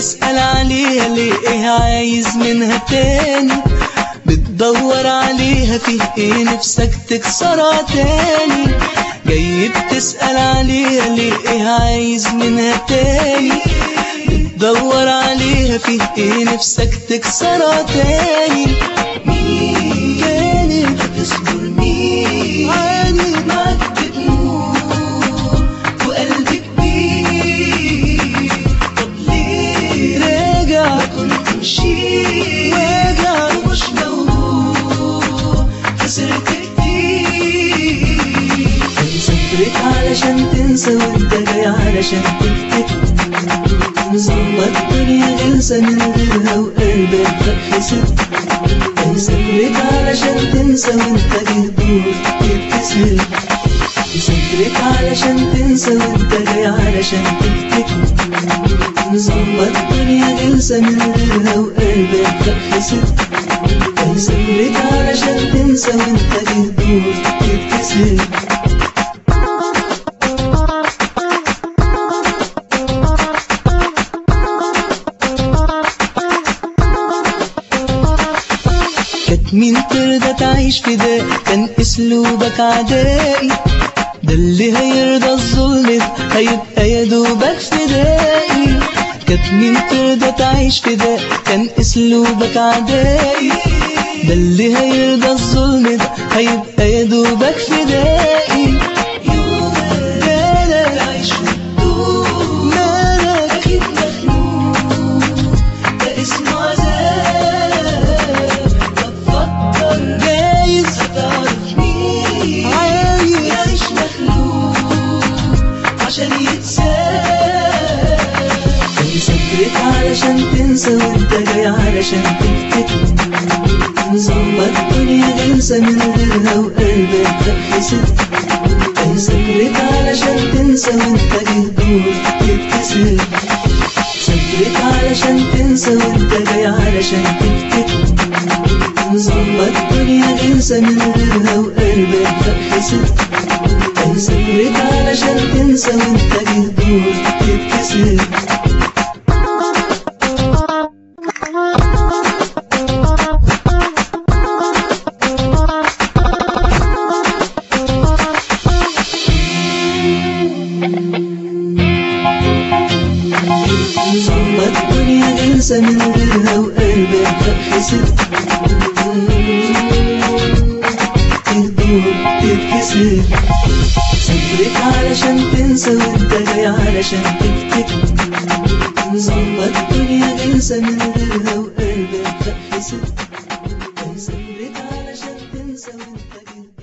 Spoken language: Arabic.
بتسأل عليها ليه؟ ايه عايز منها تاني؟ بتدور عليها فيه ايه نفسك تكسرها تاني؟ جاي بتسأل عليها ليه؟ ايه عايز منها تاني؟ بتدور عليها فيه ايه نفسك تكسرها تاني؟ مين كانت هتصبر؟ مين عادي معاك بتموت وقلبك بيه؟ طب ليه راجع؟ ما كنت مشيت راجع ومش موجود، خسرت كتير. سافرت علشان تنسى وانت جاي علشان تفتكر، مظلمة الدنيا غلسة من غيرها وقلبك خسر. سافرت علشان تنسى وانت جاي دور تبتسم، سافرت علشان تنسى وانت جاي علشان تفتكر، مظلمة الدنيا غلسة من غيرها وقلبك خسر. سافرت علشان تنسى وانت جاي دور تبتسم. مين ترضى تعيش في ده؟ كان اسلوبك عدائي، ده اللي هيرضى الظلم هيبقى يدوبك فدائي. كانت مين ترضى تعيش في ده؟ كان اسلوبك عدائي، ده اللي هيرضى الظلم هيبقى يدوبك فدائي. مالك عايش وتدوب، مالك اكيد مخنوق، ده اسمه عذاب. جايز هتعرف مين عايش مخلوق عشان يتساب. سافرت علشان تنسى وانت جاي علشان تفتكر، مظلمة الدنيا غلسة من غيرها وقلبك خسر. سافرت علشان تنسى وانت جاي دور تبتسم، سافرت علشان تنسى وانت جاي علشان تفتكر، مظلمة الدنيا غلسة من غيرها وقلبك خسر. سافرت علشان تنسى وانت جاي دور تبتسم. مظلمة الدنيا غلسة من غيرها وقلبك خسر. تهدور تتكسر، سافرت علشان تنسى وانت جاي علشان تفتكر، مظلمة الدنيا غلسة من غيرها وقلبك خسر. سافرت علشان تنسى وانت جاي